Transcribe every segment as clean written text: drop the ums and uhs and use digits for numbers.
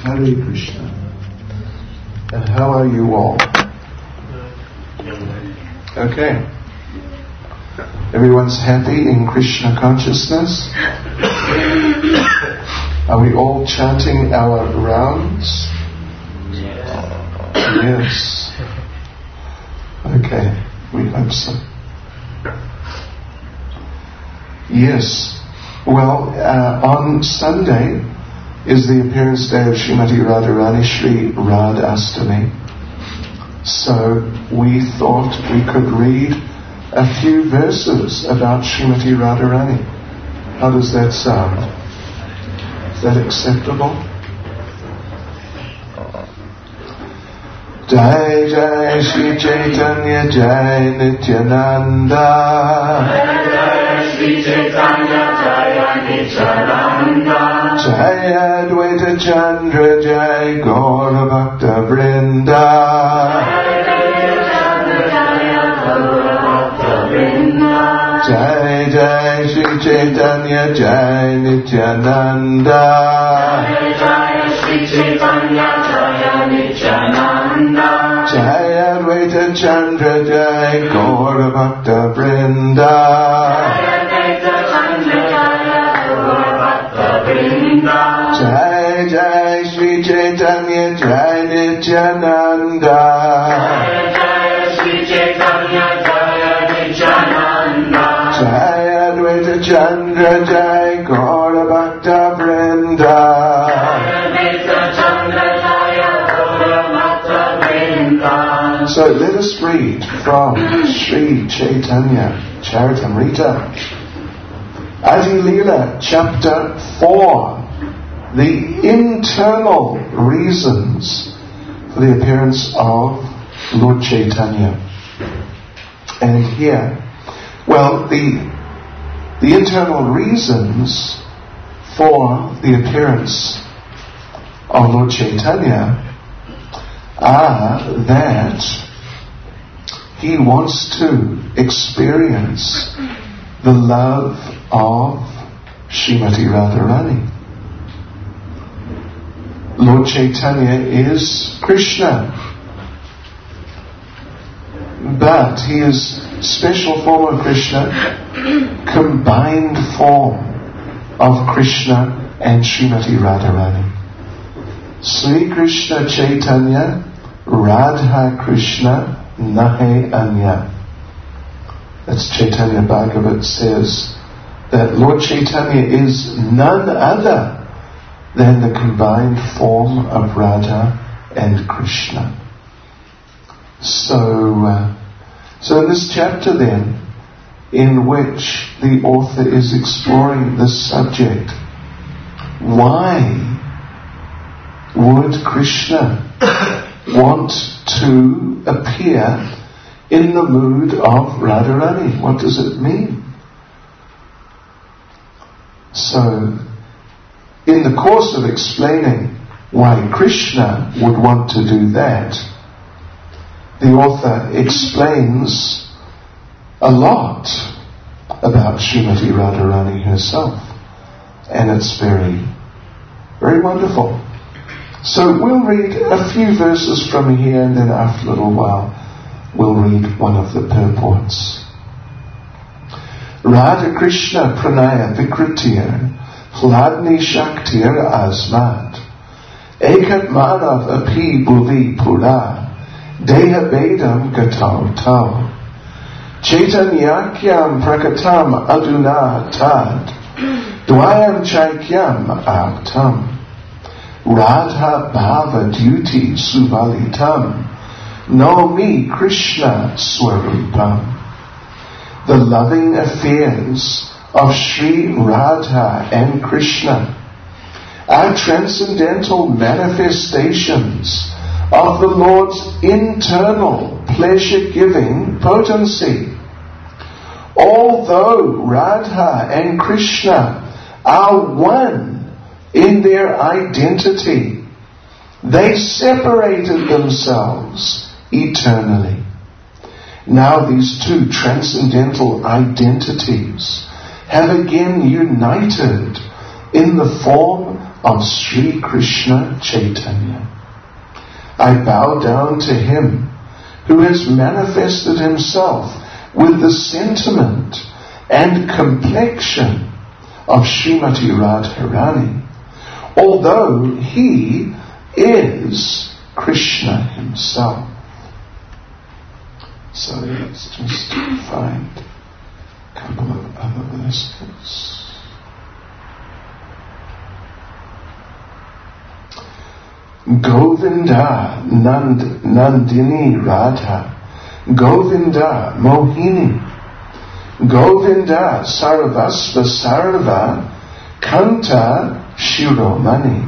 Hare Krishna. And how are you all? Okay. Everyone's happy in Krishna consciousness? Are we all chanting our rounds? Yes. Okay, we hope so. Yes. Well, on Sunday is the appearance day of Srimati Radharani, Shri Radhastami. So we thought we could read a few verses about Srimati Radharani. How does that sound? Is that acceptable? Jai Jai Shri Chaitanya Jai Nityananda. Jai Jai Shri Chaitanya Jai Nityananda. Jai Advaita Chandra Jai Gaura Bhakta Vrinda. Jai Jai Shri Chaitanya Jai Nityananda. Jai Jai Shri Chaitanya Jai Nityananda. Jai Advaita Chandra Jai Gaura Bhakta Vrinda. Jai Jai Shri Chaitanya Jai Nityananda. Jai Shri Chaitanya Jai Nityananda. Jai Advaita Chandra Jai Gaura Bhakta Vrinda. So let us read from Sri Chaitanya Charitamrita, Adi Leela, chapter 4, the internal reasons for the appearance of Lord Chaitanya. And here, well, the internal reasons for the appearance of Lord Chaitanya are that he wants to experience the love of Srimati Radharani. Lord Chaitanya is Krishna, but he is special form of Krishna, combined form of Krishna and Srimati Radharani. Sri Krishna Chaitanya Radha Krishna Nahe Anya. That's Chaitanya Bhagavat says that Lord Chaitanya is none other than the combined form of Radha and Krishna. So in this chapter then, in which the author is exploring this subject, why would Krishna want to appear in the mood of Radharani? What does it mean? So, in the course of explaining why Krishna would want to do that, the author explains a lot about Srimati Radharani herself, and it's very, very wonderful. So we'll read a few verses from here, and then after a little while we'll read one of the purports. Radha Krishna Pranaya Vikritir Hladni Shaktir Asmat Ekat Manav Api Bhuvi Pura Deha Vedam Gatau Tau Chaitanyakyam Prakatam Aduna Tad Dwayam Chaikyam Aptam Radha Bhava Duty Suvalitam Naomi Krishna Swarupam. The loving affairs of Sri Radha and Krishna are transcendental manifestations of the Lord's internal pleasure-giving potency. Although Radha and Krishna are one in their identity, they separated themselves eternally. Now these two transcendental identities have again united in the form of Sri Krishna Chaitanya. I bow down to him who has manifested himself with the sentiment and complexion of Srimati Radharani, although he is Krishna himself. So let's just find a couple of other verses. Govinda Nandini Radha, Govinda Mohini, Govinda Sarvasva Sarva Kanta Shiromani.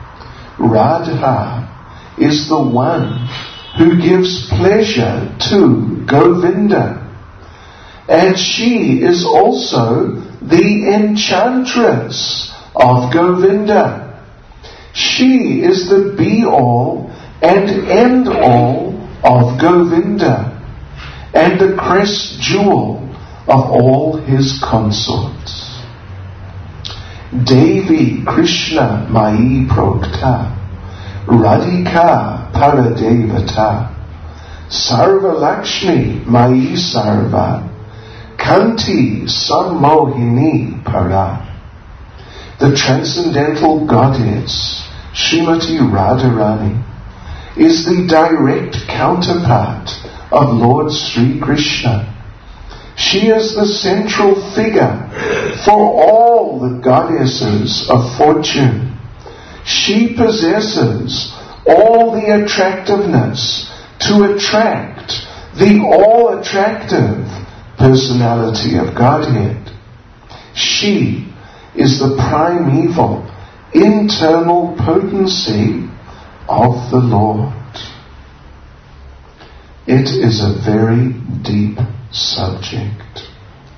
Radha is the one who gives pleasure to Govinda, and she is also the enchantress of Govinda. She is the be-all and end-all of Govinda, and the crest jewel of all his consorts. Devi Krishna Mai Prokta, Radhika Paradevata, Sarva Lakshmi Mai Sarva, Kanti Sammohini Para. The transcendental goddess, Srimati Radharani, is the direct counterpart of Lord Sri Krishna. She is the central figure for all the goddesses of fortune. She possesses all the attractiveness to attract the all-attractive personality of Godhead. She is the primeval, internal potency of the Lord. It is a very deep subject.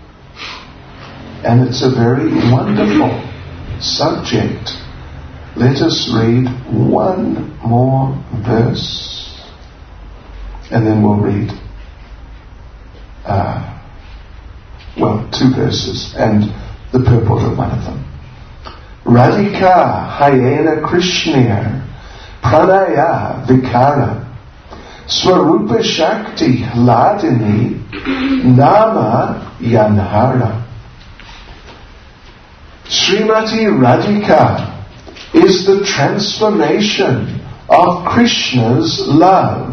And it's a very wonderful subject. Let us read one more verse, and then we'll read two verses and the purport of one of them. Radhika Hyena Krishnir Pranaya Vikara Swarupa Shakti Hladini Nama Yanhara. Srimati Radhika is the transformation of Krishna's love.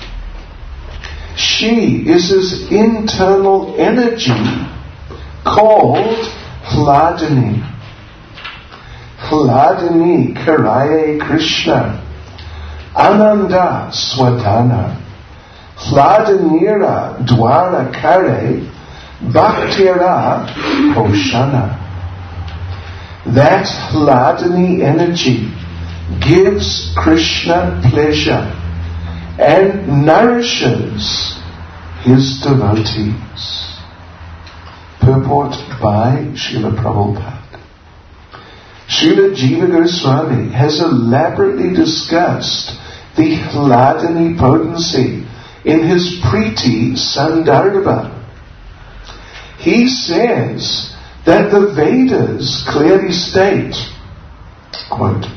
She is his internal energy called Hladini. Hladini Karaye Krishna Ananda Swadhana Hladinira Dwara Kare Bhaktira Poshana. That Hladini energy gives Krishna pleasure and nourishes his devotees. Purport by Srila Prabhupada. Srila Jiva Goswami has elaborately discussed the Hladini potency in his Priti Sandarbha. He says that the Vedas clearly state, quote,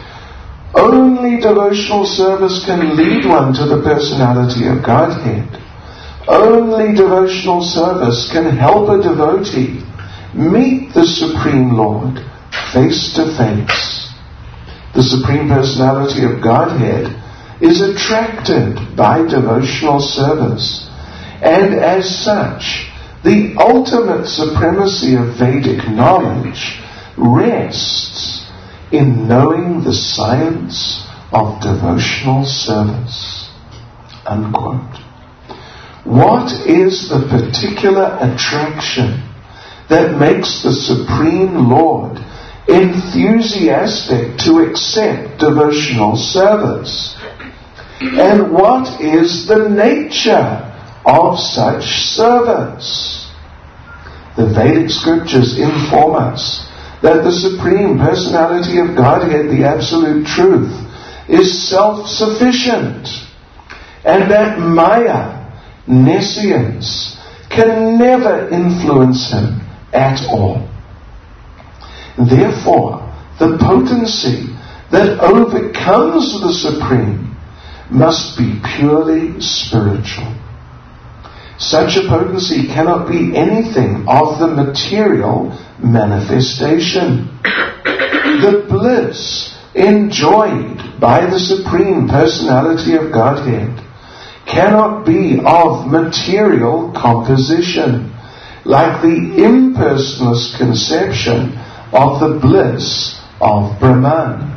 only devotional service can lead one to the personality of Godhead. Only devotional service can help a devotee meet the Supreme Lord face to face. The Supreme Personality of Godhead is attracted by devotional service, and as such, the ultimate supremacy of Vedic knowledge rests in knowing the science of devotional service. Unquote. What is the particular attraction that makes the Supreme Lord enthusiastic to accept devotional service? And what is the nature of such service? The Vedic scriptures inform us that the Supreme Personality of Godhead, the Absolute Truth, is self-sufficient, and that Maya, nescience, can never influence him at all. Therefore, the potency that overcomes the Supreme must be purely spiritual. Such a potency cannot be anything of the material manifestation. The bliss enjoyed by the Supreme Personality of Godhead cannot be of material composition, like the impersonalist conception of the bliss of Brahman.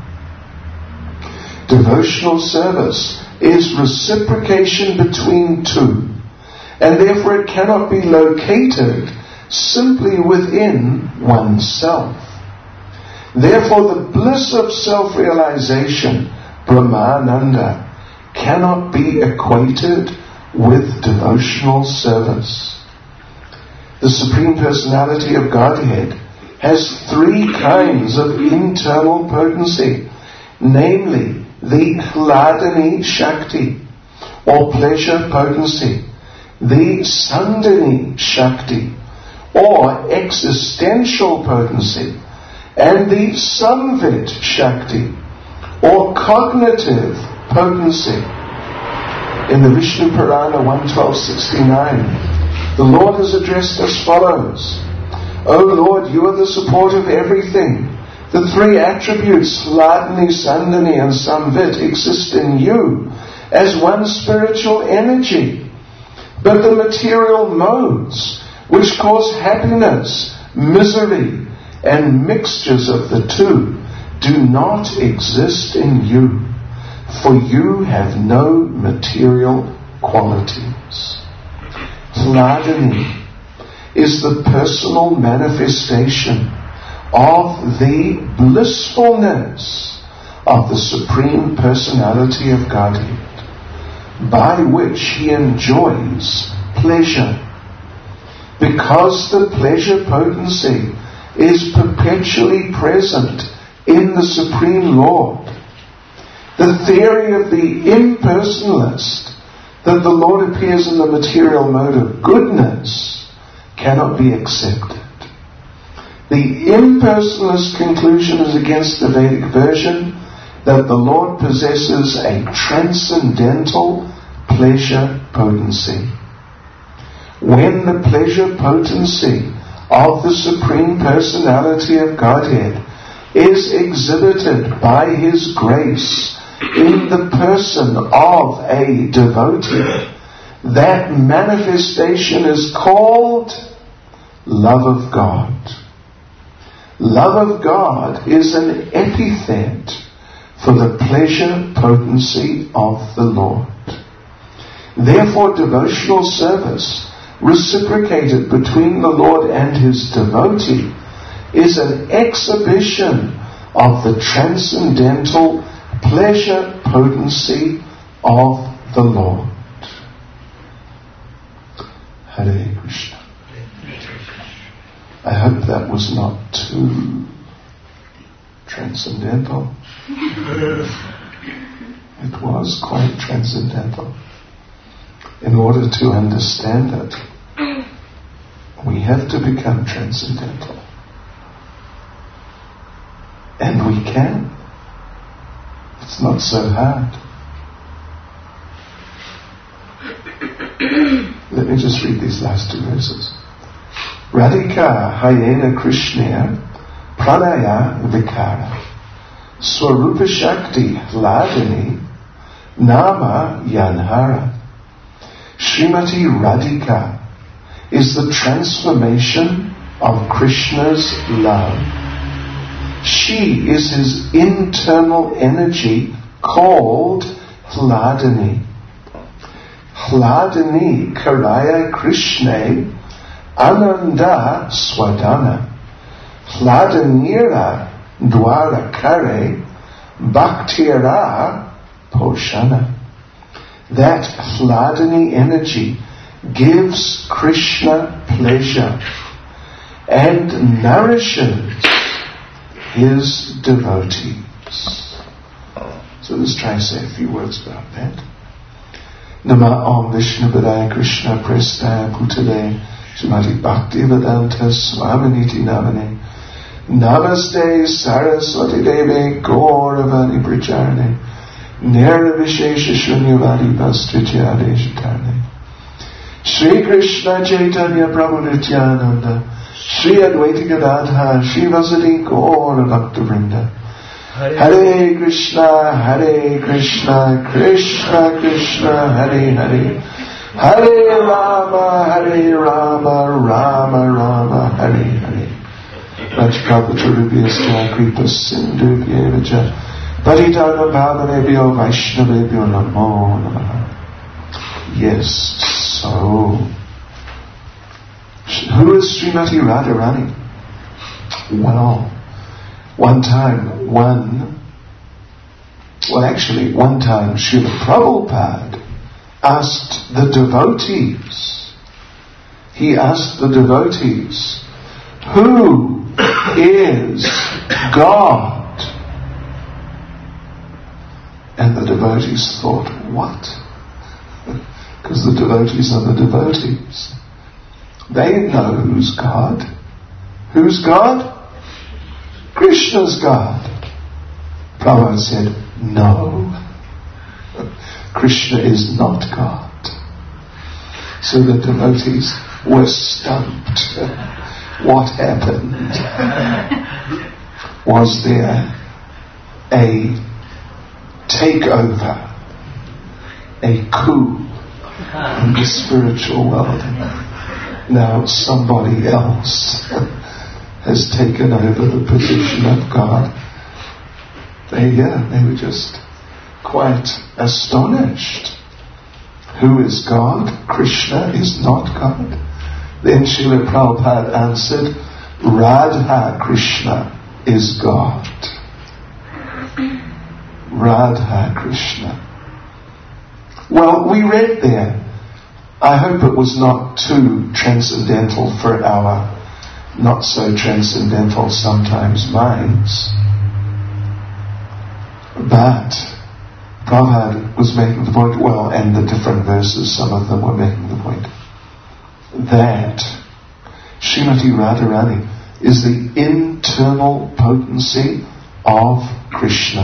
Devotional service is reciprocation between two, and therefore it cannot be located simply within oneself. Therefore the bliss of self-realization, Brahmananda, cannot be equated with devotional service. The Supreme Personality of Godhead has three kinds of internal potency, namely the Hladini Shakti, or pleasure potency, the Sandhini Shakti, or existential potency, and the Samvit Shakti, or cognitive potency. In the Vishnu Purana 112.69, the Lord is addressed as follows: O Lord, you are the support of everything. The three attributes, Hladini, Sandhini, and Samvit, exist in you as one spiritual energy. But the material modes, which cause happiness, misery, and mixtures of the two, do not exist in you, for you have no material qualities. Hladini is the personal manifestation of the blissfulness of the Supreme Personality of Godhead, by which he enjoys pleasure. Because the pleasure potency is perpetually present in the Supreme Lord, the theory of the impersonalist that the Lord appears in the material mode of goodness cannot be accepted. The impersonalist conclusion is against the Vedic version that the Lord possesses a transcendental pleasure potency. When the pleasure potency of the Supreme Personality of Godhead is exhibited by His grace in the person of a devotee, that manifestation is called love of God. Love of God is an epithet for the pleasure potency of the Lord. Therefore, devotional service reciprocated between the Lord and His devotee is an exhibition of the transcendental pleasure potency of the Lord. Hare Krishna. I hope that was not too transcendental. It was quite transcendental. In order to understand it, we have to become transcendental. And we can. It's not so hard. Let me just read these last two verses. Radhika Hayena Krishnaya Pranaya Vikara Swarupa Shakti Hladini Nama Yanhara. Srimati Radhika is the transformation of Krishna's love. She is his internal energy called Hladini. Hladini Karaya Krishna Ananda Swadana Hladinira Dwara Kare Bhaktira Poshana. That Hladini energy gives Krishna pleasure and nourishes his devotees. So let's try and say a few words about that. Nama Om Vishnu Padaya Krishna Prestaya Bhutale Srimati Bhaktivedanta Swaminiti Namane Namaste Saraswati Devi Gauravani Pracharne Nirvishesha Shunyavadi Vastrityade Shatarne Shri Krishna Chaitanya Prabhu Nityananda Shri Advaita Gadadhar Shri Vasadi Gaura Bhakta Vrinda Hare Krishna Krishna Krishna Hare Hare Hare Rama Rama Rama Hare Hare Rajprabhutarubhyascha Kripa Sindhu Vyevacha Paritana Bhavanebhyo Vaishnavebhyo Namo Namaha. Yes, so who is Srimati Radharani? Well, one time Srila Prabhupada asked the devotees, who is God? And the devotees thought, what? Because the devotees are the devotees. They know who's God. Who's God? Krishna's God. Prabhupada said, no. Krishna is not God. So the devotees were stumped. What happened? Was there a takeover, a coup in the spiritual world? Now somebody else has taken over the position of God. They were just quite astonished. Who is God? Krishna is not God. Then Srila Prabhupada answered, Radha Krishna is God. Radha Krishna. Well, we read there. I hope it was not too transcendental for our not so transcendental sometimes minds. But Prabhupada was making the point, and the different verses, some of them were making the point, that Srimati Radharani is the internal potency of Krishna.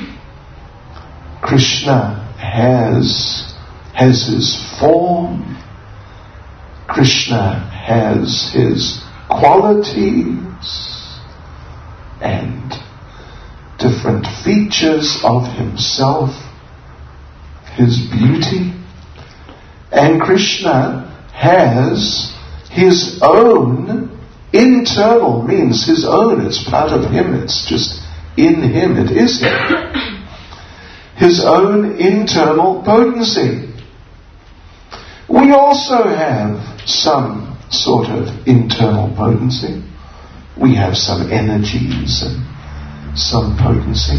Krishna has his form. Krishna has his qualities and different features of himself, his beauty. And Krishna has his own internal, means his own, it's part of him, it's just in him, it is him. His own internal potency. We also have some sort of internal potency. We have some energies and some potency.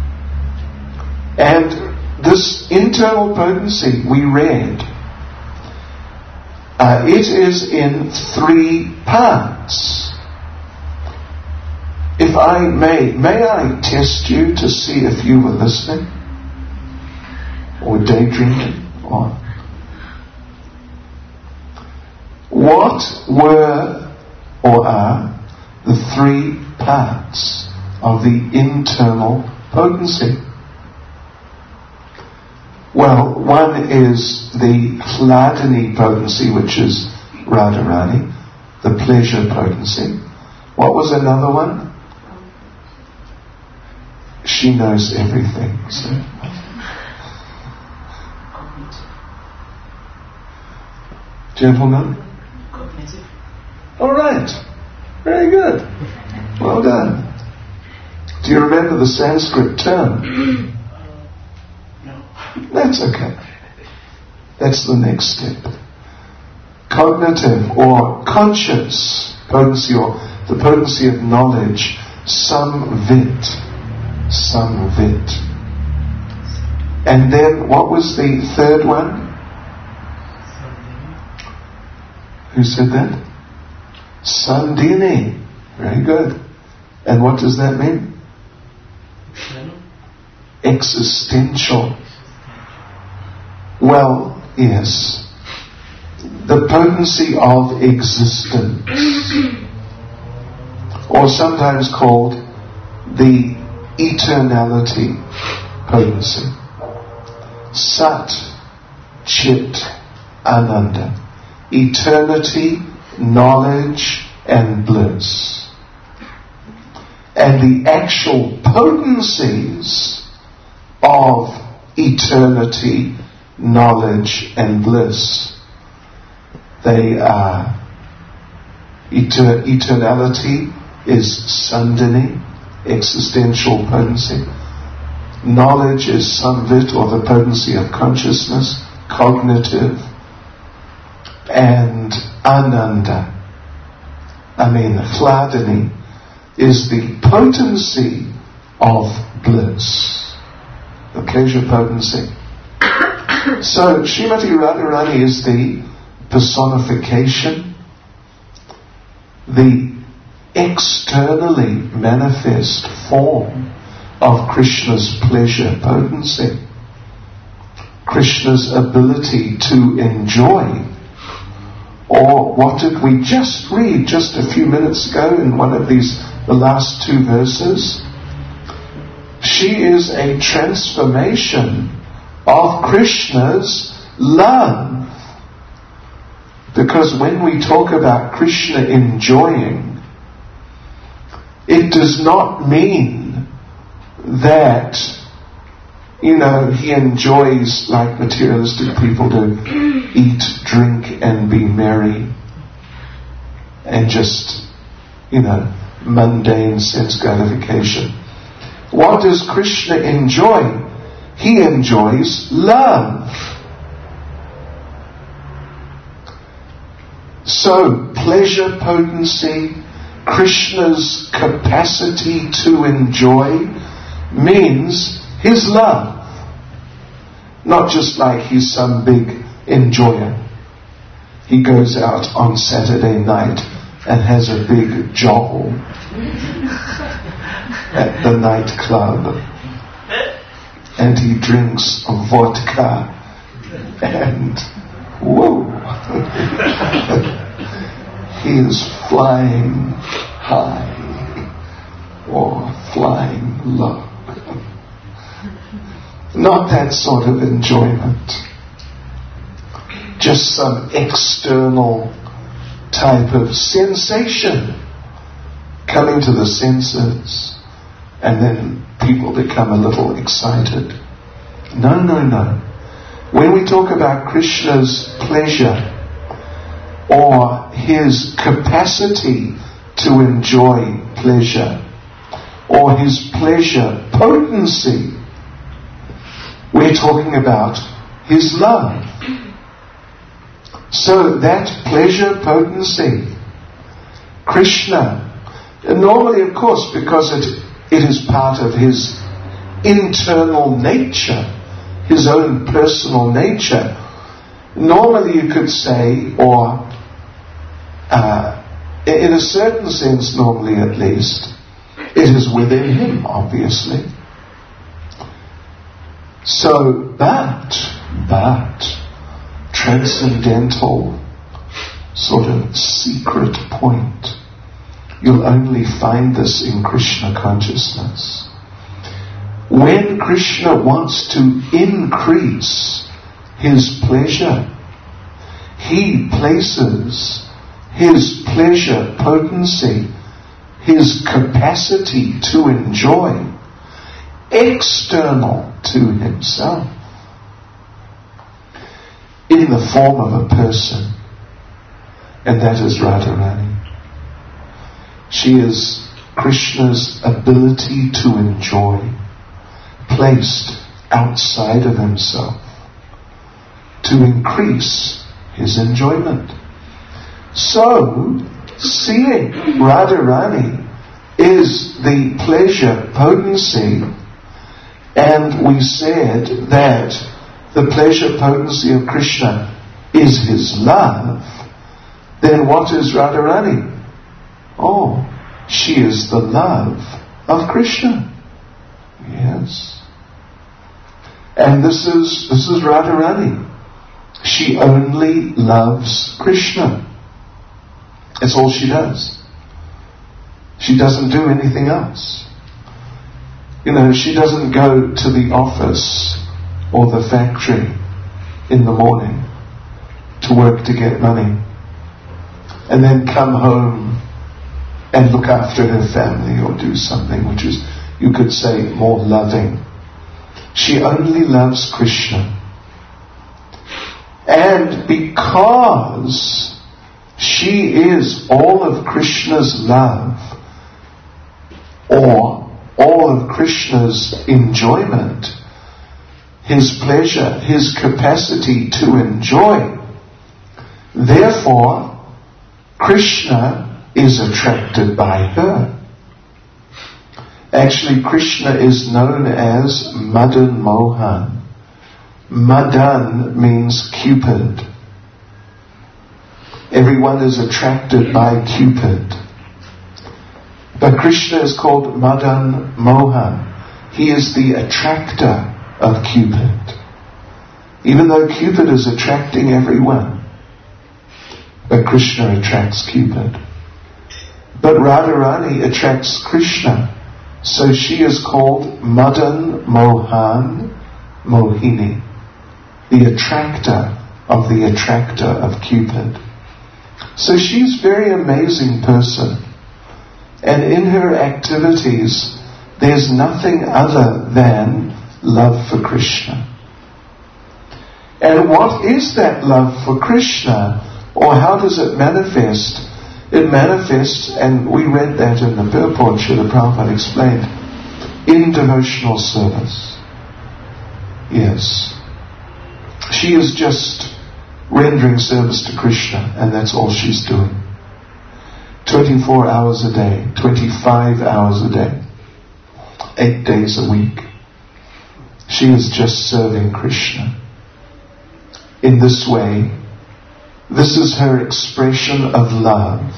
And this internal potency, we read, it is in 3 parts. If I may I test you to see if you were listening or daydreaming or what were or are the 3 parts of the internal potency? Well, one is the Hladini potency, which is Radharani, the pleasure potency. What was another one? She knows everything. So. Gentlemen? Cognitive. All right. Very good. Well done. Do you remember the Sanskrit term? No. That's okay. That's the next step. Cognitive or conscious potency, or the potency of knowledge, samvit. Samvit. And then what was the third one? Who said that? Sandhini. Very good. And what does that mean? Existential. Well, yes. The potency of existence. Or or sometimes called the eternality potency. Sat, Chit, Ananda. Eternity, knowledge, and bliss. And the actual potencies of eternity, knowledge, and bliss, they are eternality is Sandhini, existential potency. Knowledge is Samvit, or the potency of consciousness, cognitive. And Ananda, Hladini, is the potency of bliss, the pleasure potency. So Srimati Radharani is the personification, the externally manifest form of Krishna's pleasure potency, Krishna's ability to enjoy. Or what did we just read just a few minutes ago in one of the last two verses? She is a transformation of Krishna's love. Because when we talk about Krishna enjoying, it does not mean that, he enjoys like materialistic people do, eat, drink, and be merry, and just, mundane sense gratification. What does Krishna enjoy? He enjoys love. So, pleasure potency, Krishna's capacity to enjoy, means his love. Not just like he's some big enjoyer. He goes out on Saturday night and has a big joggle at the nightclub. And he drinks vodka and whoa. He is flying high or flying low. Not that sort of enjoyment. Just some external type of sensation coming to the senses, and then people become a little excited. No. When we talk about Krishna's pleasure or his capacity to enjoy pleasure or his pleasure potency, we're talking about his love. So that pleasure potency, Krishna, and normally of course because it is part of his internal nature, his own personal nature, normally you could say, or in a certain sense normally at least, it is within him obviously. So, but, transcendental sort of secret point, you'll only find this in Krishna consciousness. When Krishna wants to increase his pleasure, he places his pleasure potency, his capacity to enjoy, external to himself, in the form of a person, and that is Radharani. She is Krishna's ability to enjoy, placed outside of himself, to increase his enjoyment. So, seeing Radharani is the pleasure potency, and we said that the pleasure potency of Krishna is his love, then what is Radharani? Oh, she is the love of Krishna. Yes. And this is Radharani. She only loves Krishna. That's all she does. She doesn't do anything else. She doesn't go to the office or the factory in the morning to work to get money and then come home and look after her family or do something which is, you could say, more loving. She only loves Krishna. And because she is all of Krishna's love, or all of Krishna's enjoyment, his pleasure, his capacity to enjoy, therefore Krishna is attracted by her. Actually, Krishna is known as Madan Mohan. Madan means Cupid. Everyone is attracted by Cupid. But Krishna is called Madan Mohan. He is the attractor of Cupid. Even though Cupid is attracting everyone, but Krishna attracts Cupid. But Radharani attracts Krishna, so she is called Madan Mohan Mohini, the attractor of the attractor of Cupid. So she's a very amazing person. And in her activities, there's nothing other than love for Krishna. And what is that love for Krishna? Or how does it manifest? It manifests, and we read that in the purport, Srila Prabhupada explained, in devotional service. Yes. She is just rendering service to Krishna, and that's all she's doing. 24 hours a day, 25 hours a day, 8 days a week. She is just serving Krishna. In this way, this is her expression of love.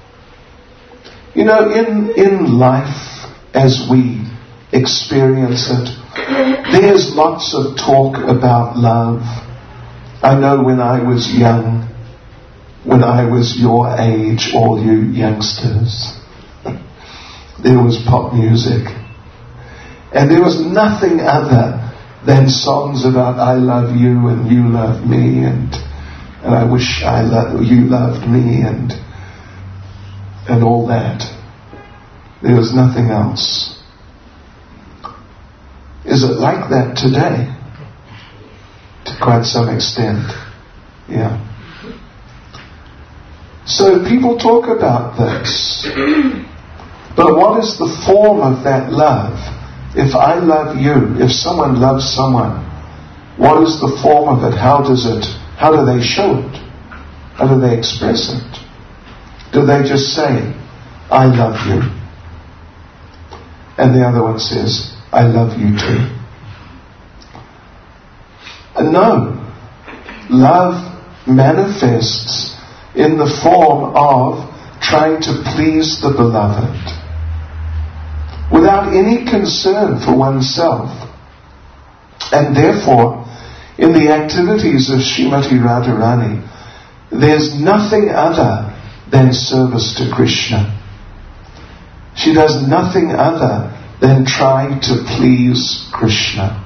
In life, as we experience it, there's lots of talk about love. I know when I was young, when I was your age, all you youngsters, there was pop music. And there was nothing other than songs about I love you and you love me and I wish you loved me and all that. There was nothing else. Is it like that today? To quite some extent. Yeah. So people talk about this. But what is the form of that love? If I love you, if someone loves someone, what is the form of it? How do they show it? How do they express it? Do they just say, I love you? And the other one says, I love you too. No. Love manifests in the form of trying to please the beloved without any concern for oneself. And therefore, in the activities of Srimati Radharani, there's nothing other than service to Krishna. She does nothing other than trying to please Krishna.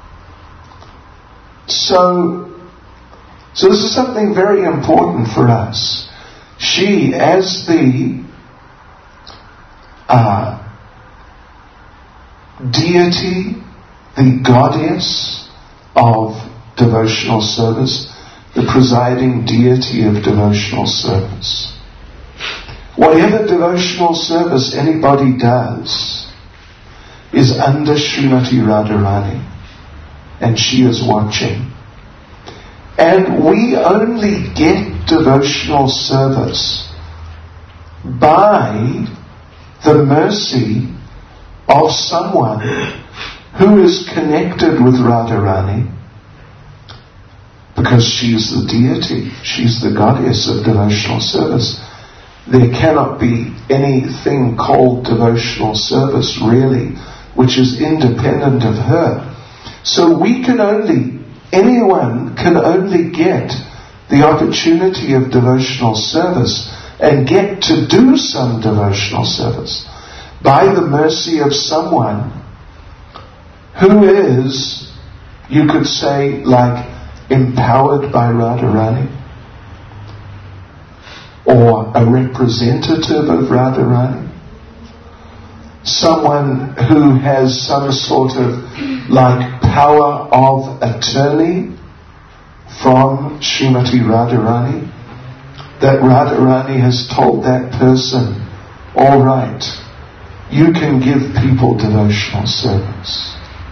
So this is something very important for us. She, as the deity, the goddess of devotional service, the presiding deity of devotional service. Whatever devotional service anybody does is under Srimati Radharani, and she is watching. And we only get devotional service by the mercy of someone who is connected with Radharani, because she is the deity, she's the goddess of devotional service. There cannot be anything called devotional service really which is independent of her. So anyone can only get the opportunity of devotional service and get to do some devotional service by the mercy of someone who is, you could say, like empowered by Radharani, or a representative of Radharani, someone who has some sort of like power of attorney from Srimati Radharani, that Radharani has told that person, all right, you can give people devotional service.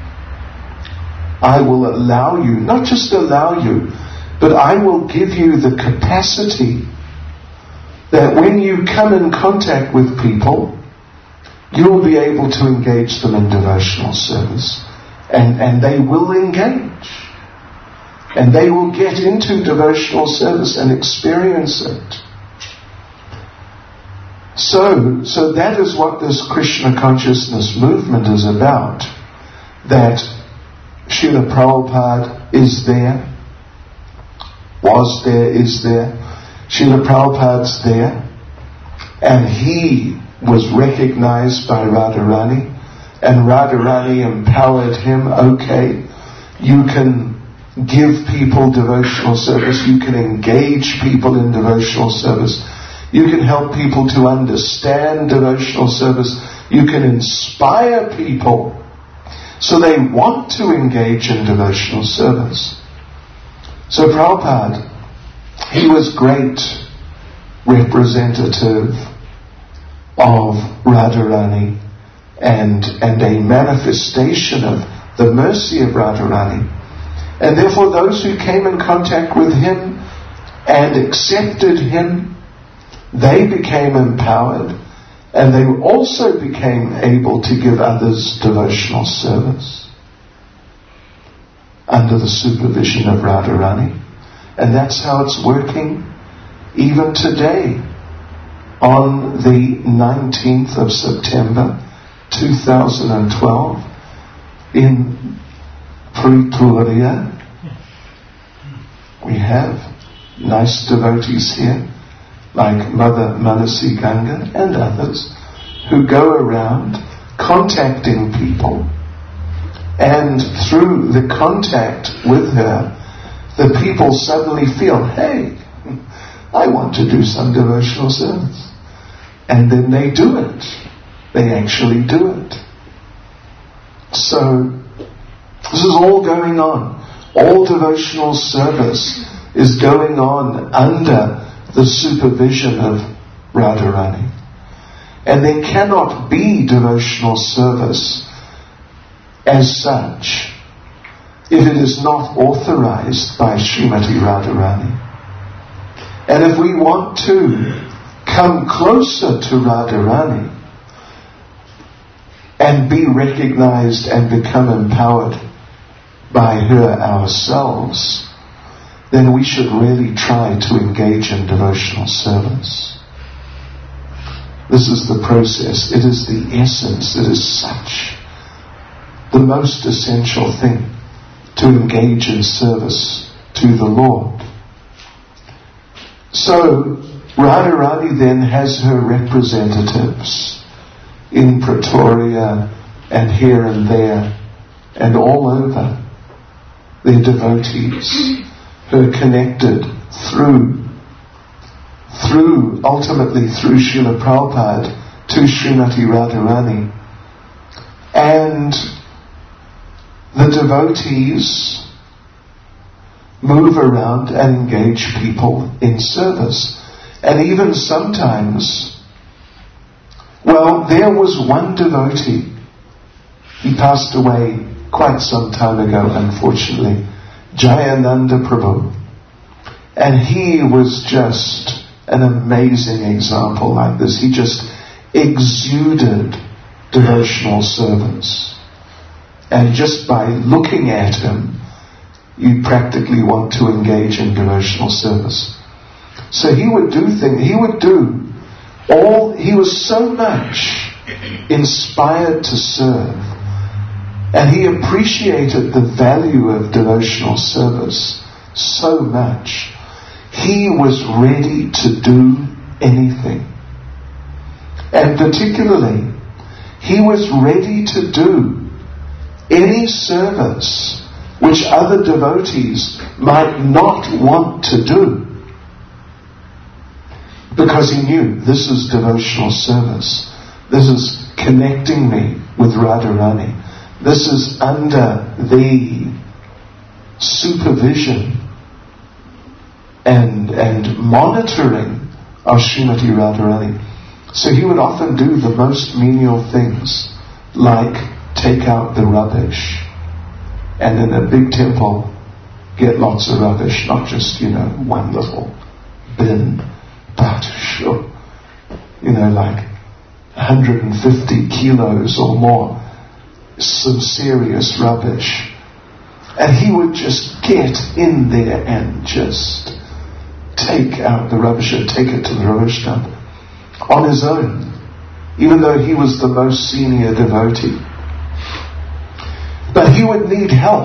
I will allow you, not just allow you, but I will give you the capacity that when you come in contact with people, you'll be able to engage them in devotional service. And they will engage. And they will get into devotional service and experience it. So that is what this Krishna consciousness movement is about. That Srila Prabhupada is there, was there, is there. Srila Prabhupada's there, and he was recognized by Radharani, and Radharani empowered him. Okay, you can give people devotional service, you can engage people in devotional service, you can help people to understand devotional service, you can inspire people so they want to engage in devotional service. So Prabhupada, he was great representative of Radharani and a manifestation of the mercy of Radharani. And therefore those who came in contact with him and accepted him, they became empowered, and they also became able to give others devotional service under the supervision of Radharani. And that's how it's working even today, on the 19th of September 2012 in Pretoria. We have nice devotees here, like Mother Manasi Ganga and others, who go around contacting people, and through the contact with her, the people suddenly feel, hey, I want to do some devotional service. And then they do it. They actually do it. So, this is all going on. All devotional service is going on under the supervision of Radharani. And there cannot be devotional service as such if it is not authorized by Srimati Radharani. And if we want to come closer to Radharani and be recognized and become empowered by her ourselves, then we should really try to engage in devotional service. This is the process. It is the essence. It is such the most essential thing, to engage in service to the Lord. So Radharani then has her representatives in Pretoria and here and there and all over. Their devotees, her connected ultimately through Srila Prabhupada to Srimati Radharani. And the devotees move around and engage people in service. And even sometimes, well, there was one devotee, he passed away quite some time ago, unfortunately, Jayananda Prabhu. And he was just an amazing example like this. He just exuded devotional service. And just by looking at him, you practically want to engage in devotional service. So he would do things, he was so much inspired to serve, and he appreciated the value of devotional service so much. He was ready to do anything. And particularly, he was ready to do any service which other devotees might not want to do, because he knew this is devotional service. This is connecting me with Radharani. This is under the supervision and monitoring of Srimati Radharani. So he would often do the most menial things, like take out the rubbish, and in a big temple get lots of rubbish, not just, one little bin, but sure, like 150 kilos or more, some serious rubbish. And he would just get in there and just take out the rubbish and take it to the rubbish dump on his own, even though he was the most senior devotee. But he would need help.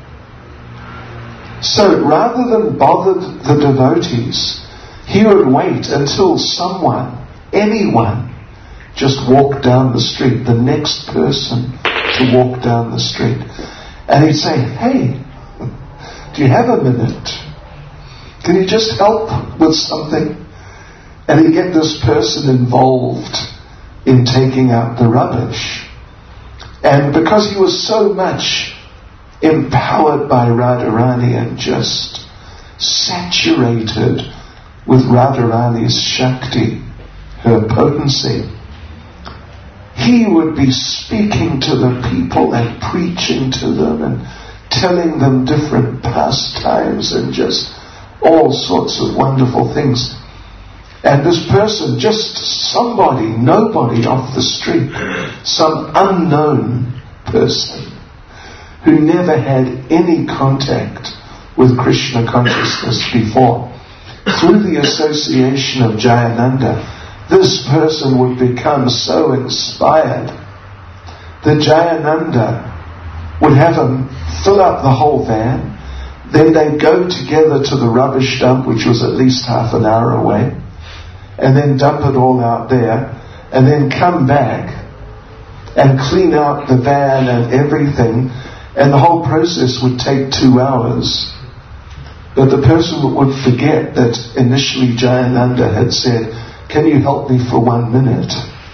So rather than bother the devotees, he would wait until anyone, just walked down the street, the next person to walk down the street. And he'd say, hey, do you have a minute? Can you just help with something? And he'd get this person involved in taking out the rubbish. And because he was so much empowered by Radharani and just saturated with Radharani's Shakti, her potency, he would be speaking to the people and preaching to them and telling them different pastimes and just all sorts of wonderful things. And this person, just nobody off the street, some unknown person who never had any contact with Krishna consciousness before, through the association of Jayananda, this person would become so inspired that Jayananda would have him fill up the whole van. Then they'd go together to the rubbish dump, which was at least half an hour away, and then dump it all out there, and then come back and clean out the van and everything, and the whole process would take 2 hours. But the person would forget that initially Jayananda had said, can you help me for 1 minute?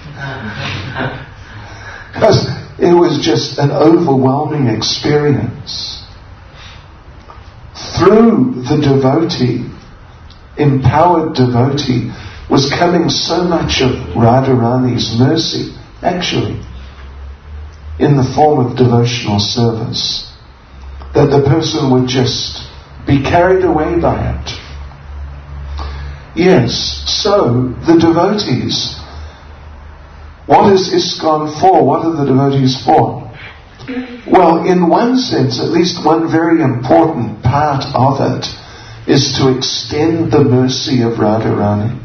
Because it was just an overwhelming experience. Through the devotee, empowered devotee, was coming so much of Radharani's mercy, actually, in the form of devotional service, that the person would just be carried away by it. Yes, so the devotees, what is ISKCON for? What are the devotees for? Well, in one sense, at least one very important part of it is to extend the mercy of Radharani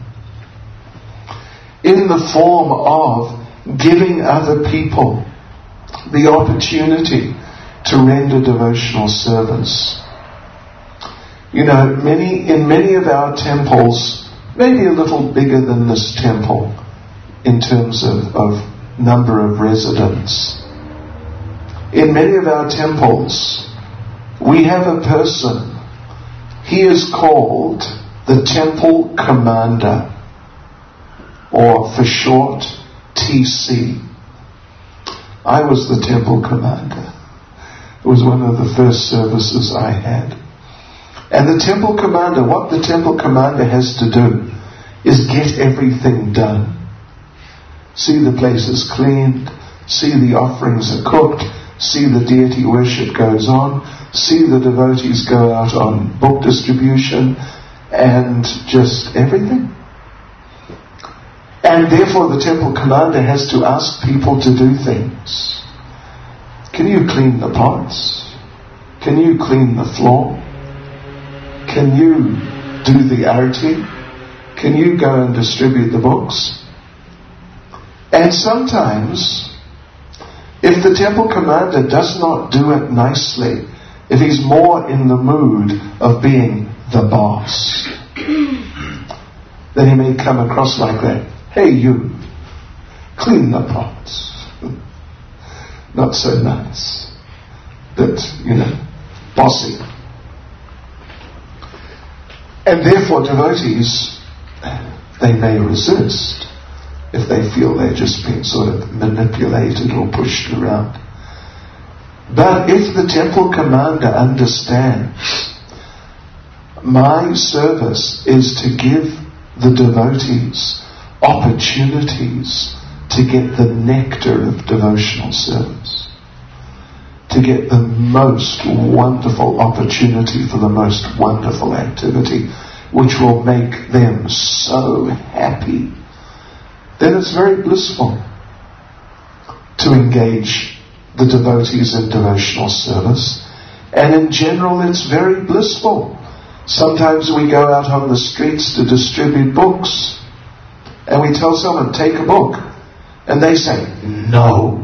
in the form of giving other people the opportunity to render devotional service. In many of our temples, maybe a little bigger than this temple in terms of number of residents, in many of our temples, we have a person. He is called the Temple Commander, or for short, TC. I was the Temple Commander. It was one of the first services I had. And the Temple Commander, what the Temple Commander has to do is get everything done. See the places cleaned, see the offerings are cooked, see the deity worship goes on, see the devotees go out on book distribution, and just everything. And therefore the Temple Commander has to ask people to do things. Can you clean the pots? Can you clean the floor? Can you do the arati? Can you go and distribute the books? And sometimes, if the Temple Commander does not do it nicely, if he's more in the mood of being the boss, then he may come across like that. Hey, you, clean the pots. not so nice, but, bossy. And therefore devotees, they may resist if they feel they're just being sort of manipulated or pushed around. But if the temple commander understands, my service is to give the devotees opportunities to get the nectar of devotional service, to get the most wonderful opportunity for the most wonderful activity, which will make them so happy, then it's very blissful to engage the devotees in devotional service. And in general, it's very blissful. Sometimes we go out on the streets to distribute books, and we tell someone, take a book, and they say, no.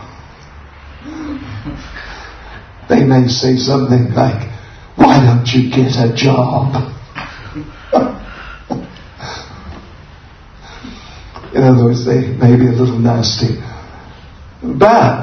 They may say something like, why don't you get a job? In other words, they may be a little nasty. But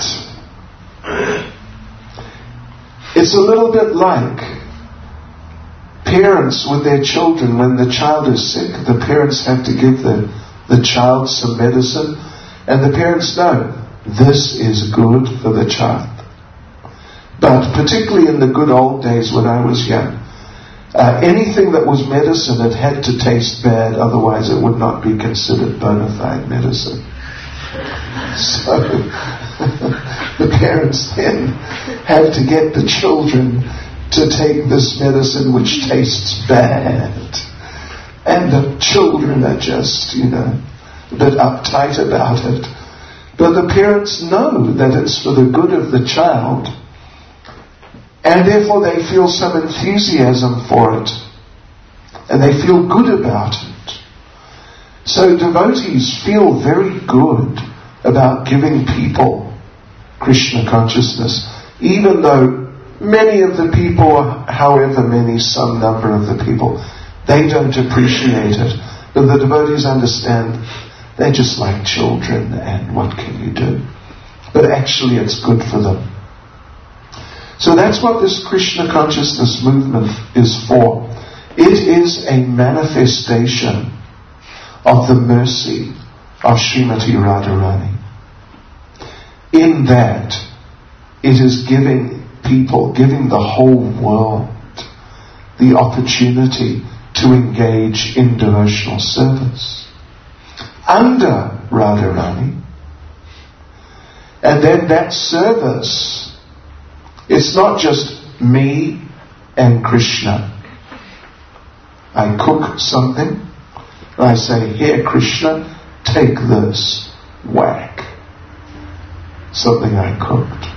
it's a little bit like parents with their children. When the child is sick, the parents have to give the child some medicine, and the parents know this is good for the child. But particularly in the good old days when I was young, anything that was medicine, it had to taste bad, otherwise it would not be considered bona fide medicine. So the parents then have to get the children to take this medicine which tastes bad. And the children are just, a bit uptight about it. But the parents know that it's for the good of the child, and therefore they feel some enthusiasm for it, and they feel good about it. So devotees feel very good about giving people Krishna consciousness, even though many of the people, however many, some number of the people, they don't appreciate it. But the devotees understand they're just like children, and what can you do? But actually it's good for them. So that's what this Krishna consciousness movement is for. It is a manifestation of the mercy of Srimati Radharani. In that, it is giving people, giving the whole world the opportunity to engage in devotional service under Radharani. And then that service, it's not just me and Krishna. I cook something, and I say, here Krishna, take this, whack. Something I cooked.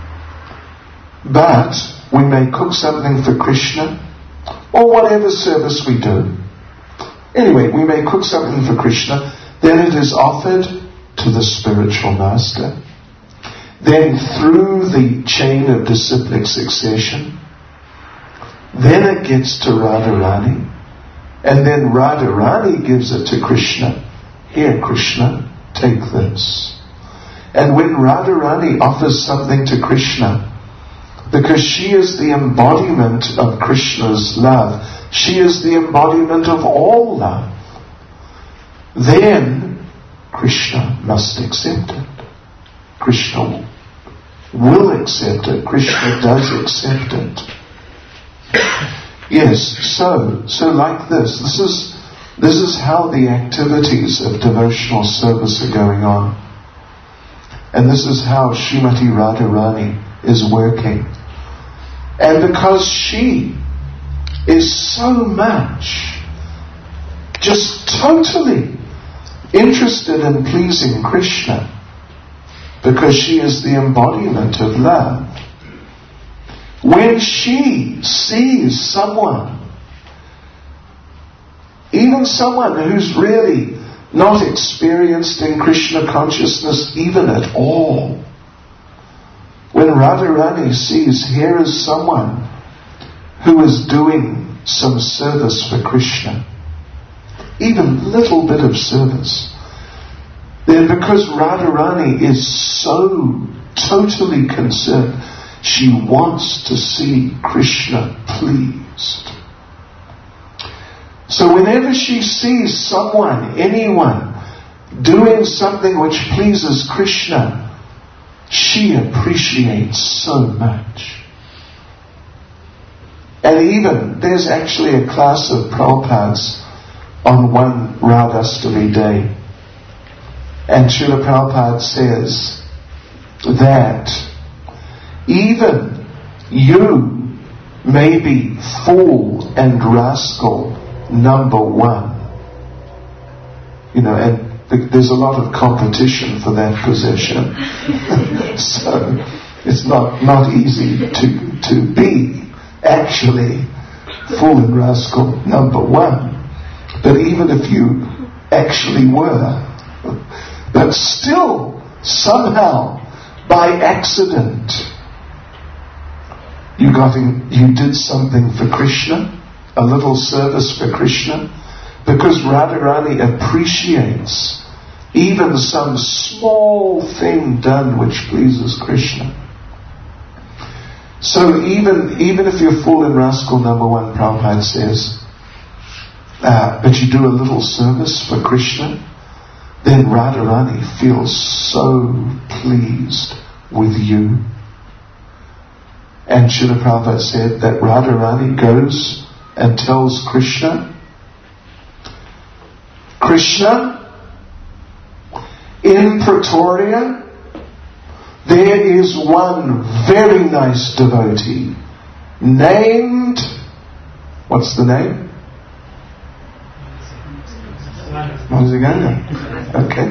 But we may cook something for Krishna, or whatever service we do. Anyway, we may cook something for Krishna, then it is offered to the spiritual master. Then through the chain of disciplic succession, then it gets to Radharani, and then Radharani gives it to Krishna. Here Krishna, take this. And when Radharani offers something to Krishna, because she is the embodiment of Krishna's love, she is the embodiment of all love, then Krishna must accept it. Krishna will accept it. Krishna does accept it. Yes, so like this. This is how the activities of devotional service are going on. And this is how Srimati Radharani is working. And because she is so much, just totally interested in pleasing Krishna, because she is the embodiment of love, when she sees someone, even someone who's really not experienced in Krishna consciousness even at all, when Radharani sees here is someone who is doing some service for Krishna, even little bit of service, then because Radharani is so totally concerned. She wants to see Krishna pleased. So whenever she sees someone, anyone, doing something which pleases Krishna, she appreciates so much. And even, there's actually a class of Prabhupada's on one Radhastami day. And Srila Prabhupada says that even you may be fool and rascal number one. You know, and there's a lot of competition for that position. So it's not easy to be actually fool and rascal number one. But even if you actually were, but still somehow by accident you did something for Krishna, a little service for Krishna, because Radharani appreciates even some small thing done which pleases Krishna. So even if you're fool and rascal number one, Prabhupada says, but you do a little service for Krishna, then Radharani feels so pleased with you. And Srila Prabhupada said that Radharani goes and tells Krishna, Krishna, in Pretoria, there is one very nice devotee named, what's the name? Madhusugandha. Okay.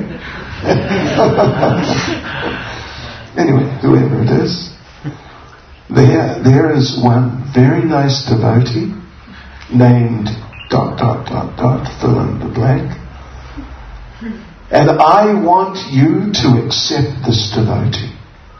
Anyway, whoever it is, there is one very nice devotee named ... fill in the blank. And I want you to accept this devotee.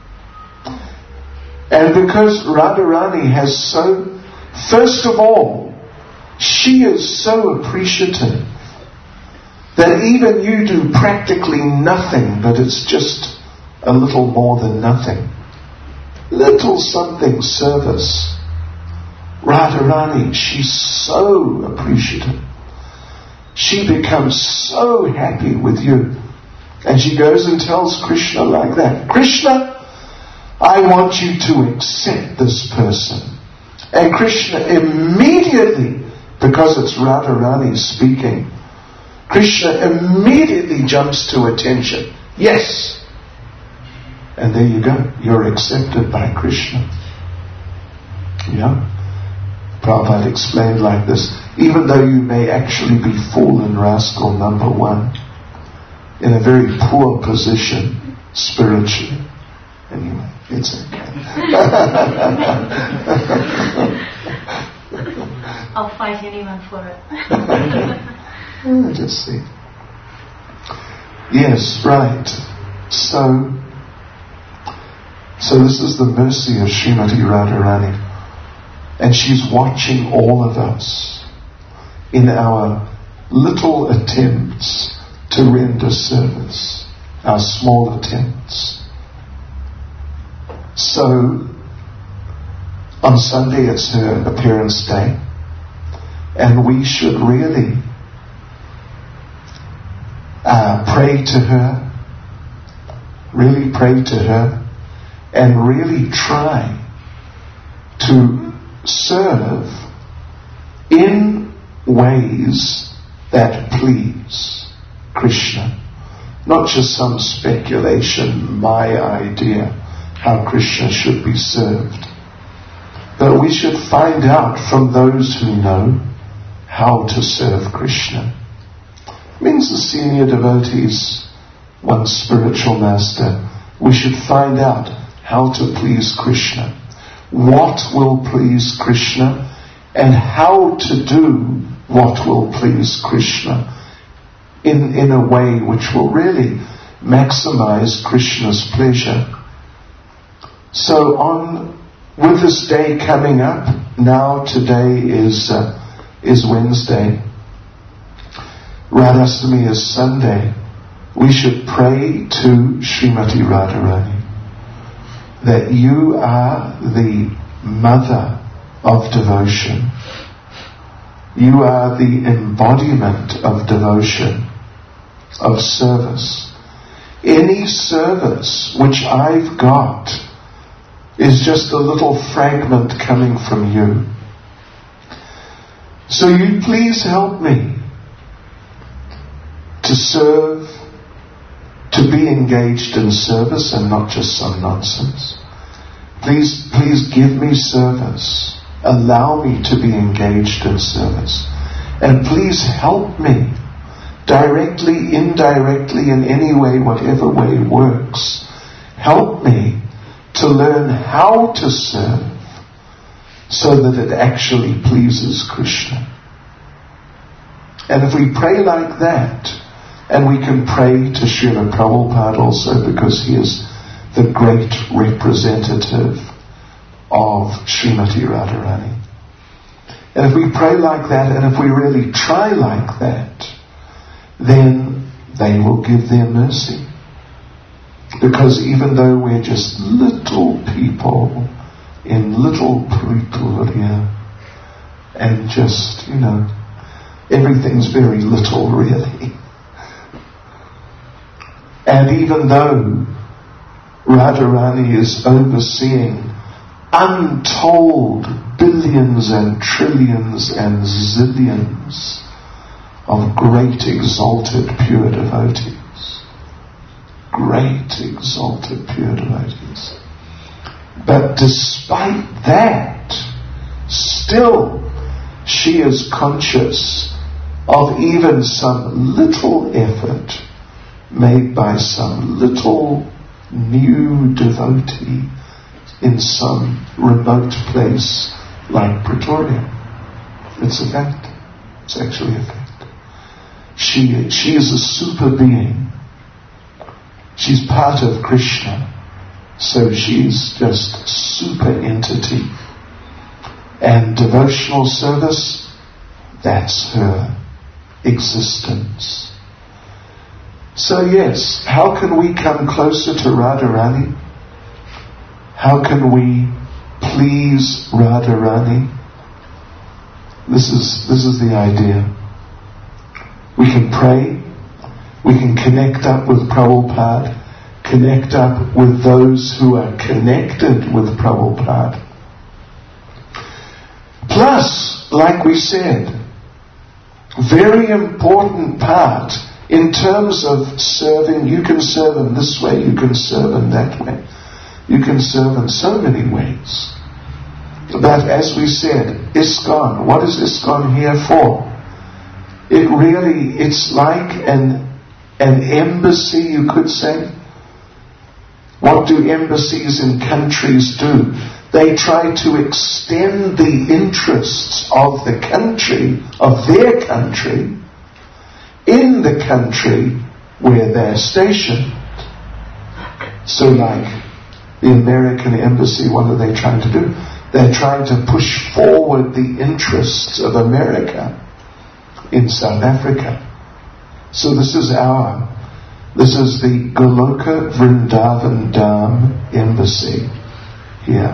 And because Radharani has first of all, she is so appreciative that even you do practically nothing, but it's just a little more than nothing. Little something service. Radharani, she's so appreciative. She becomes so happy with you. And she goes and tells Krishna like that, Krishna, I want you to accept this person. And Krishna immediately, because it's Radharani speaking, Krishna immediately jumps to attention. Yes. And there you go. You're accepted by Krishna. Yeah. Prabhupada explained like this. Even though you may actually be fool and rascal number one, in a very poor position spiritually. Anyway, it's okay. I'll fight anyone for it. Just see. Yes, right. So this is the mercy of Srimati Radharani. And she's watching all of us in our little attempts to render service, our small attempts. So on Sunday it's her appearance day, and we should really pray to her, and really try to serve in ways that please Krishna. Not just some speculation, my idea, how Krishna should be served. But we should find out from those who know how to serve Krishna. It means the senior devotees, one spiritual master, we should find out how to please Krishna. What will please Krishna and how to do what will please Krishna in a way which will really maximize Krishna's pleasure. So with this day coming up, now today is Wednesday, Radhastami is Sunday, we should pray to Srimati Radharani. that you are the mother of devotion. You are the embodiment of devotion, of service. Any service which I've got is just a little fragment coming from you. So you please help me to serve, to be engaged in service and not just some nonsense. Please give me service. Allow me to be engaged in service. And please help me, directly, indirectly, in any way, whatever way works. Help me to learn how to serve so that it actually pleases Krishna. And if we pray like that, and we can pray to Srila Prabhupada also, because he is the great representative of Srimati Radharani. And if we pray like that, and if we really try like that, then they will give their mercy. Because even though we're just little people in little Pretoria, and just, everything's very little really. And even though Radharani is overseeing untold billions and trillions and zillions of great exalted pure devotees. Great exalted pure devotees. But despite that, still she is conscious of even some little effort made by some little new devotee in some remote place like Pretoria. It's a fact. It's actually a fact. She is a super being. She's part of Krishna. So she's just super entity. And devotional service, that's her existence. So yes, how can we come closer to Radharani? How can we please Radharani? This is the idea. We can pray, we can connect up with Prabhupada, connect up with those who are connected with Prabhupada. Plus, like we said, very important part in terms of serving. You can serve in this way, you can serve in that way. You can serve in so many ways. But as we said, ISKCON, what is ISKCON here for? It's like an embassy, you could say. What do embassies in countries do? They try to extend the interests of the country, of their country, in the country where they're stationed. So like the American embassy, what are they trying to do? They're trying to push forward the interests of America in South Africa. So this is the Goloka Vrindavan Dham Embassy here.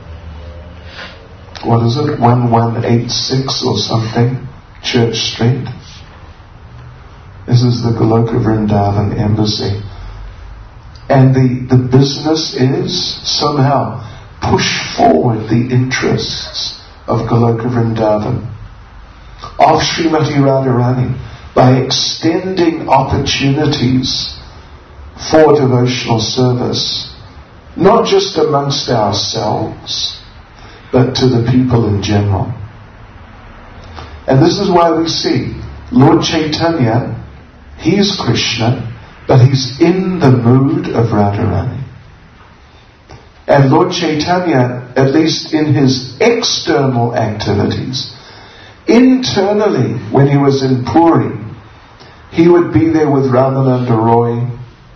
What is it? 1186 or something, Church Street. This is the Goloka Vrindavan Embassy. And the business is somehow push forward the interests of Goloka Vrindavan, of Srimati Radharani, by extending opportunities for devotional service, not just amongst ourselves, but to the people in general. And this is why we see Lord Chaitanya, he's Krishna, but he's in the mood of Radharani. And Lord Chaitanya, at least in his external activities, internally, when he was in Puri, he would be there with Ramananda Roy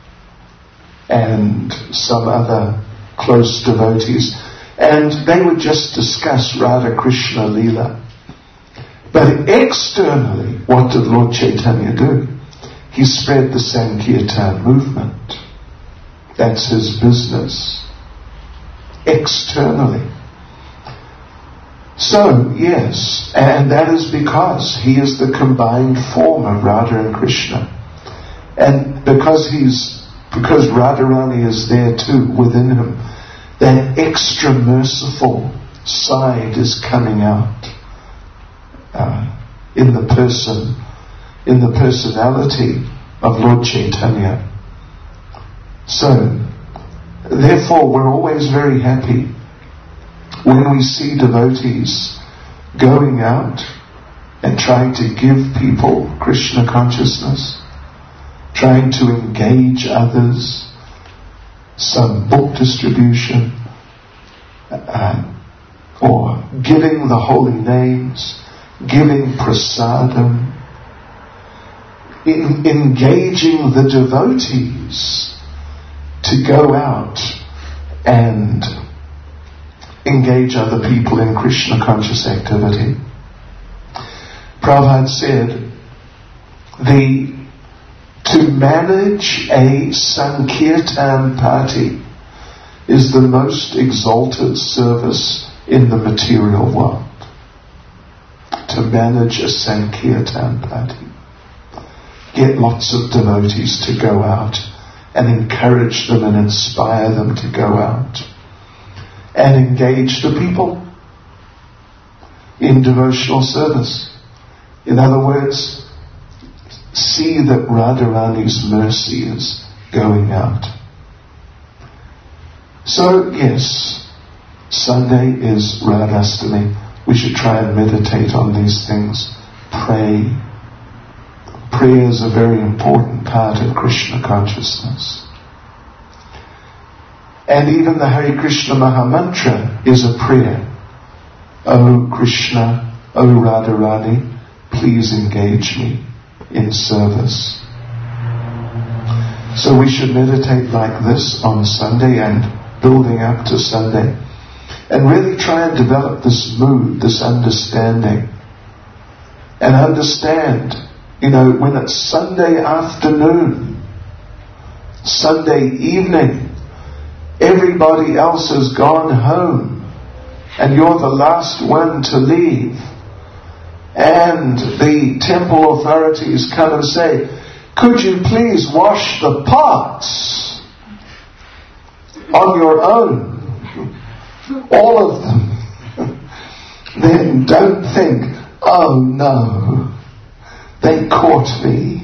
and some other close devotees, and they would just discuss Radha Krishna Leela. But externally, what did Lord Chaitanya do? He spread the Sankirtan movement. That's his business. externally. So, yes, and that is because he is the combined form of Radha and Krishna. And because Radharani is there too within him, that extra merciful side is coming out in the personality of Lord Chaitanya. So, therefore, we're always very happy when we see devotees going out and trying to give people Krishna consciousness, trying to engage others, some book distribution, or giving the holy names, giving prasadam, engaging the devotees to go out and engage other people in Krishna conscious activity. Prabhupada said, to manage a Sankirtan party is the most exalted service in the material world. To manage a Sankirtan party. Get lots of devotees to go out and encourage them and inspire them to go out and engage the people in devotional service. In other words, see that Radharani's mercy is going out. So, yes, Sunday is Radhastami. We should try and meditate on these things. Pray. Prayer is a very important part of Krishna consciousness. And even the Hare Krishna Mahamantra is a prayer. O Krishna, O Radharani, please engage me in service. So we should meditate like this on Sunday and building up to Sunday. And really try and develop this mood, this understanding. And understand, when it's Sunday afternoon, Sunday evening, everybody else has gone home and you're the last one to leave. And the temple authorities come and say, could you please wash the pots on your own? All of them. Then don't think, oh no, they caught me.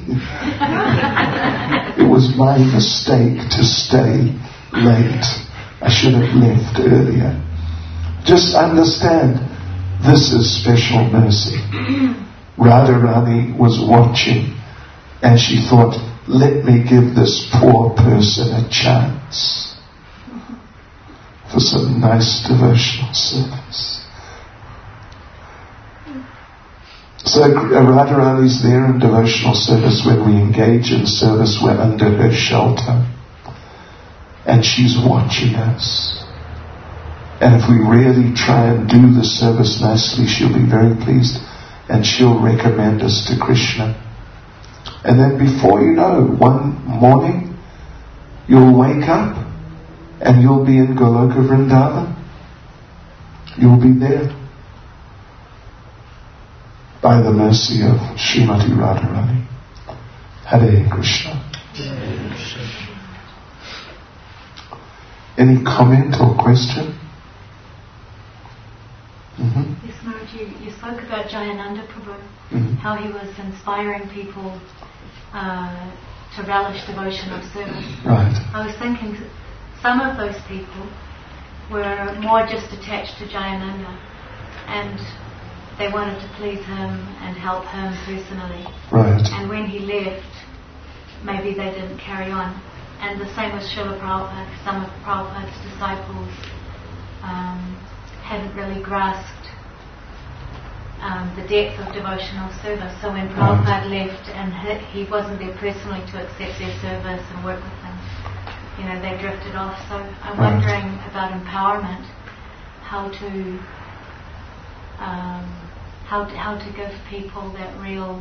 It was my mistake to stay late. I should have left earlier. Just understand, this is special mercy. Radharani was watching and she thought, let me give this poor person a chance for some nice devotional service. So Radharani's there in devotional service. When we engage in service, we're under her shelter. And she's watching us. And if we really try and do the service nicely, she'll be very pleased. And she'll recommend us to Krishna. And then before you know, one morning, you'll wake up and you'll be in Goloka Vrindavan. You'll be there. By the mercy of Srimati Radharani. Hare Krishna. Any comment or question? Yes, Maharaj, you spoke about Jayananda Prabhu, how he was inspiring people to relish devotion of service. Right. I was thinking some of those people were more just attached to Jayananda and they wanted to please him and help him personally. Right. And when he left, maybe they didn't carry on. And the same with Srila Prabhupada. Some of Prabhupada's disciples hadn't really grasped the depth of devotional service. So when Prabhupada left and he wasn't there personally to accept their service and work with them, they drifted off. So I'm wondering about empowerment, how to give people that real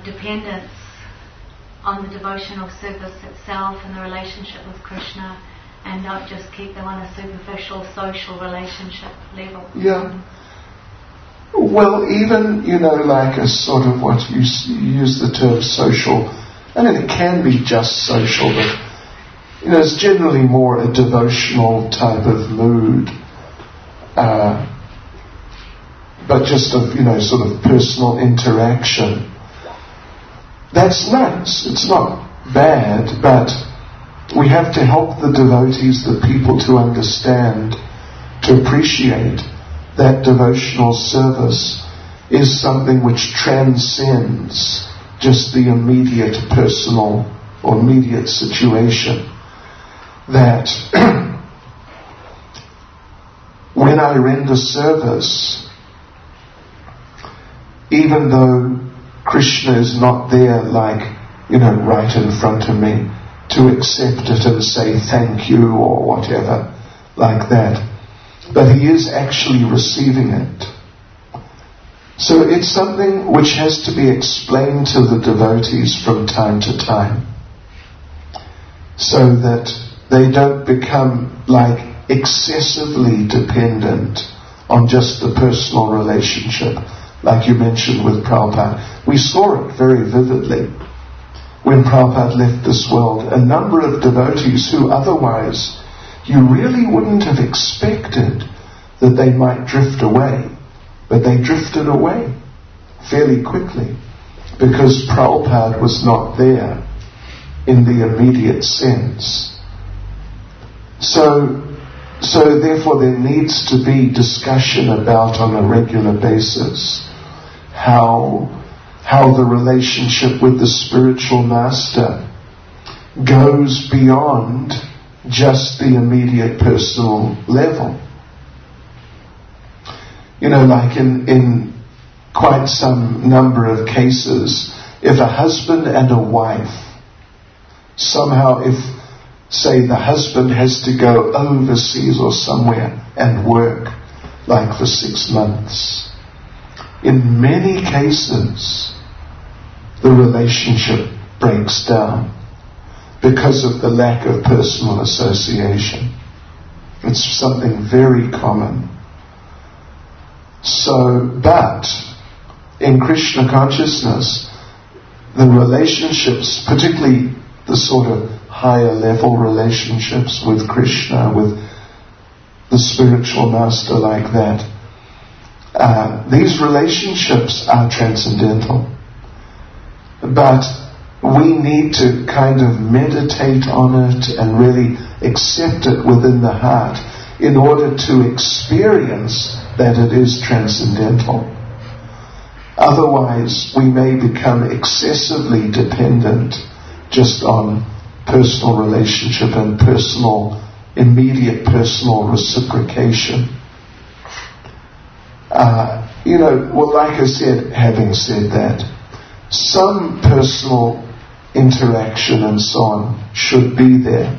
dependence on the devotional service itself and the relationship with Krishna, and not just keep them on a superficial social relationship level. Yeah. Well, even, like a sort of what you use the term social, I mean, it can be just social, but, it's generally more a devotional type of mood, but just of, sort of personal interaction. That's nice. It's not bad, but we have to help the devotees, the people, to understand, to appreciate that devotional service is something which transcends just the immediate personal or immediate situation. That when I render service, even though Krishna is not there like, right in front of me to accept it and say thank you or whatever like that, but he is actually receiving it. So it's something which has to be explained to the devotees from time to time, so that they don't become like excessively dependent on just the personal relationship, like you mentioned with Prabhupada. We saw it very vividly when Prabhupada left this world. A number of devotees who otherwise you really wouldn't have expected that they might drift away, but they drifted away fairly quickly because Prabhupada was not there in the immediate sense. So therefore there needs to be discussion about on a regular basis how the relationship with the spiritual master goes beyond just the immediate personal level. Like in quite some number of cases, if a husband and a wife, somehow if, say, the husband has to go overseas or somewhere and work, like for 6 months, in many cases, the relationship breaks down because of the lack of personal association. It's something very common. So, but in Krishna consciousness, the relationships, particularly the sort of higher level relationships with Krishna, with the spiritual master like that, these relationships are transcendental. But we need to kind of meditate on it and really accept it within the heart in order to experience that it is transcendental. Otherwise, we may become excessively dependent just on personal relationship and immediate personal reciprocation. Well, like I said, having said that, some personal interaction and so on should be there.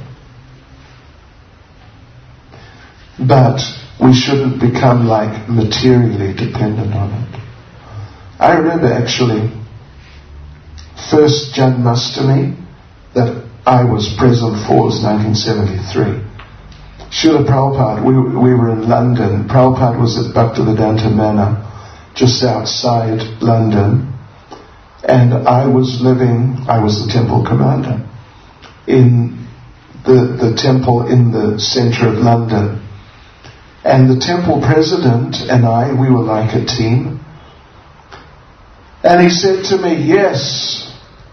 But we shouldn't become like materially dependent on it. I remember actually first Janmashtami that I was present for was 1973. Srila Prabhupada, we were in London. Prabhupada was at Bhaktivedanta Manor, just outside London. And I was the temple commander in the temple in the centre of London. And the temple president and I, we were like a team. And he said to me, yes,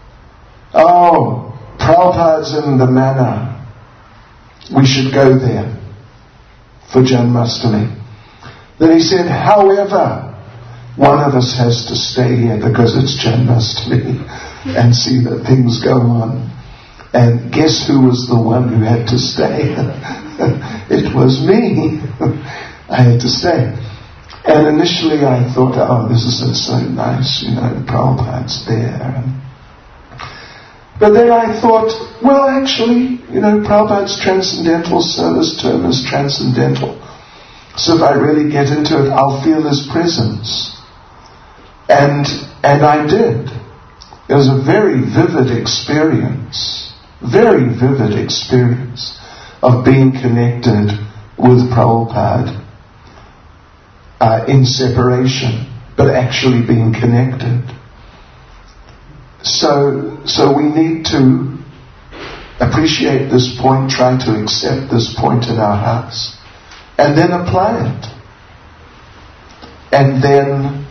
Prabhupada's in the manor. We should go there for Janmashtami. Then he said, however, one of us has to stay here because it's Janmashtami and see that things go on. And guess who was the one who had to stay? It was me. I had to stay. And initially I thought, this isn't so nice, Prabhupada's there. But then I thought, well, actually, Prabhupada's transcendental service term is transcendental. So if I really get into it, I'll feel his presence. And I did. It was a very vivid experience. Very vivid experience. of being connected with Prabhupada in separation, but actually being connected. So we need to appreciate this point, try to accept this point in our hearts, and then apply it. And then,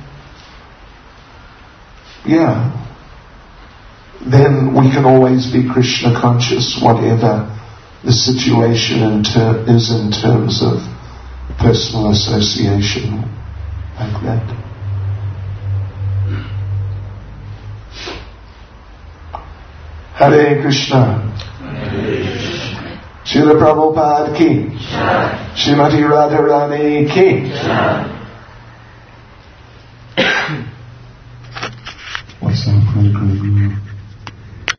then we can always be Krishna conscious, whatever the situation is in terms of personal association, like that. Hare Krishna. Srila Prabhupada ki. Srimati Radharani ki.